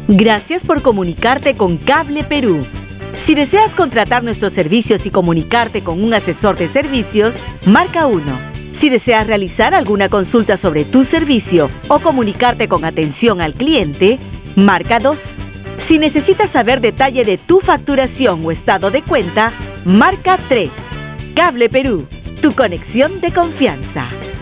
Gracias por comunicarte con Cable Perú. Si deseas contratar nuestros servicios y comunicarte con un asesor de servicios, marca 1. Si deseas realizar alguna consulta sobre tu servicio o comunicarte con atención al cliente, marca 2. Si necesitas saber detalle de tu facturación o estado de cuenta, marca 3. Cable Perú, tu conexión de confianza.